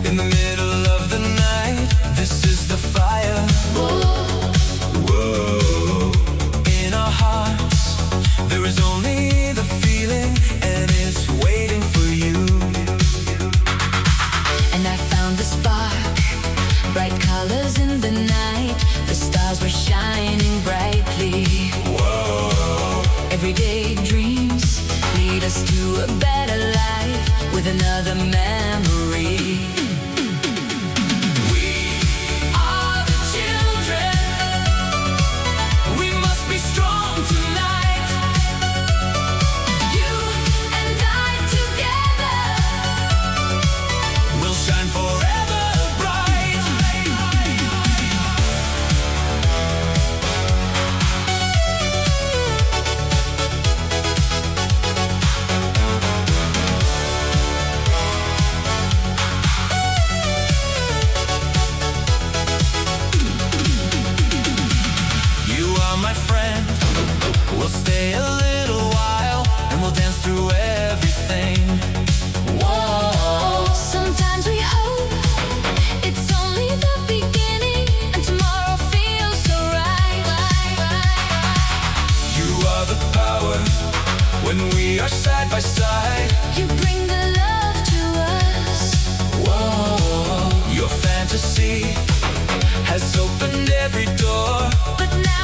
in the middle of the night. This is the fire. Whoa, whoa. In our hearts, there is only the feeling, and it's waiting for you. And I found the spark, bright colors in the night. The stars were shining brightly. Whoa. Everyday dreams lead us to a better life with another memory. We are the children. We must be strong tonight. You and I together, We'll shine forever bright. You are my friend. We'll stay a little while, and we'll dance through everything. whoa. Sometimes we hope it's only the beginning, and tomorrow feels so right. You are the power when we are side by side. You bring the love to us. Whoa, your fantasy has opened every door. But now